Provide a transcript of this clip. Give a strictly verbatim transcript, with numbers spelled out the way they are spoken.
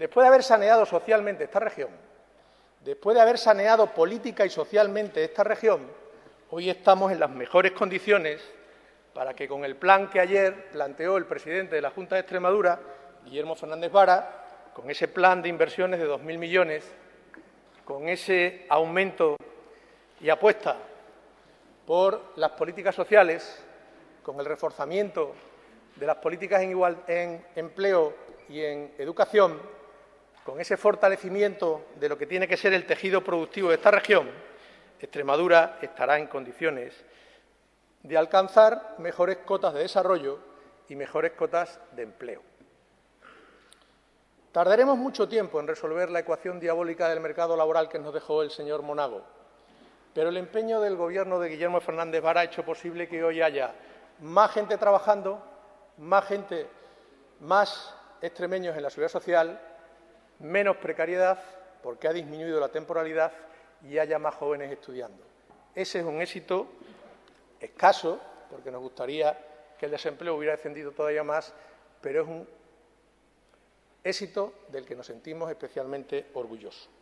después de haber saneado socialmente esta región, después de haber saneado política y socialmente esta región, hoy estamos en las mejores condiciones para que con el plan que ayer planteó el presidente de la Junta de Extremadura, Guillermo Fernández Vara, con ese plan de inversiones de dos mil millones, con ese aumento y apuesta por las políticas sociales, con el reforzamiento de las políticas en, igual, en empleo y en educación, con ese fortalecimiento de lo que tiene que ser el tejido productivo de esta región, Extremadura estará en condiciones de alcanzar mejores cotas de desarrollo y mejores cotas de empleo. Tardaremos mucho tiempo en resolver la ecuación diabólica del mercado laboral que nos dejó el señor Monago, pero el empeño del Gobierno de Guillermo Fernández Vara ha hecho posible que hoy haya más gente trabajando, más gente, más extremeños en la seguridad social, menos precariedad, porque ha disminuido la temporalidad y haya más jóvenes estudiando. Ese es un éxito escaso, porque nos gustaría que el desempleo hubiera descendido todavía más, pero es un éxito del que nos sentimos especialmente orgullosos.